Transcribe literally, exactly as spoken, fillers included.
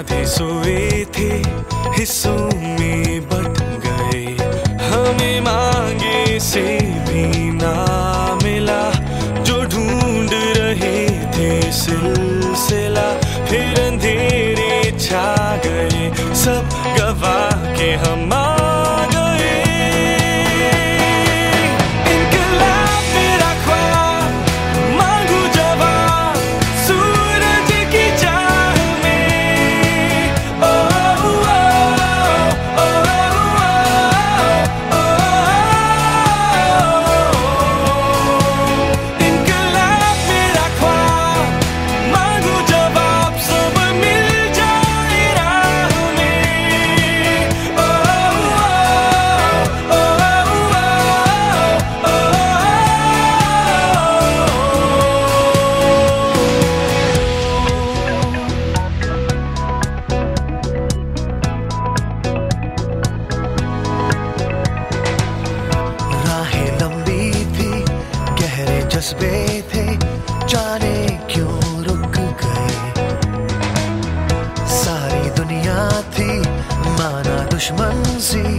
थे सोए थे हिस्सों में बट गए, हमें मांगे से भी ना मिला जो ढूंढ रहे थे सिलसिला। फिर अंधेरे छा गए, सब गवा के हम आ गए। इनकलाब मेरा ख्वाब, मांगू जवाब सूरज की चाह में। ओ, ओ, ओ, ओ, ओ, इनकलाब मेरा ख्वाब, मांगू जवाब सब मिल जाए राह में। ओ, ओ, ओ, ओ, राहें लंबी थी, गहरे जज्बे थे, जाने क्यों रुक गए। सारी दुनिया थी माना दुश्मन सी,